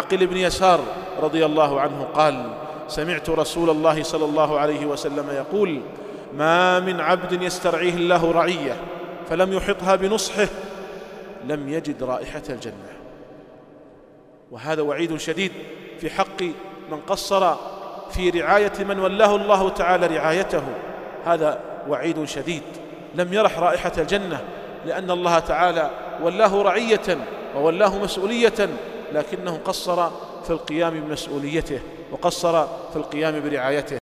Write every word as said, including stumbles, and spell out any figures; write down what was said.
معقل بن يسار رضي الله عنه قال: سمعت رسول الله صلى الله عليه وسلم يقول: ما من عبد يسترعيه الله رعية فلم يحطها بنصحه لم يجد رائحة الجنة. وهذا وعيد شديد في حق من قصر في رعاية من ولاه الله تعالى رعايته، هذا وعيد شديد، لم يرح رائحة الجنة، لأن الله تعالى ولاه رعية وولاه مسؤولية، لكنه قصر في القيام بمسؤوليته وقصر في القيام برعايته.